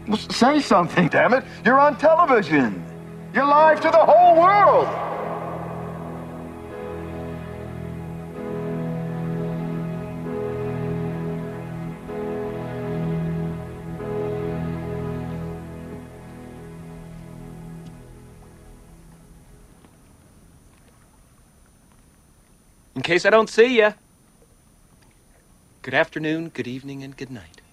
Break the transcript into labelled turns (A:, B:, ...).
A: Well, say something, damn it. You're on television. You're live to the whole world.
B: In case I don't see you, good afternoon, good evening, and good night.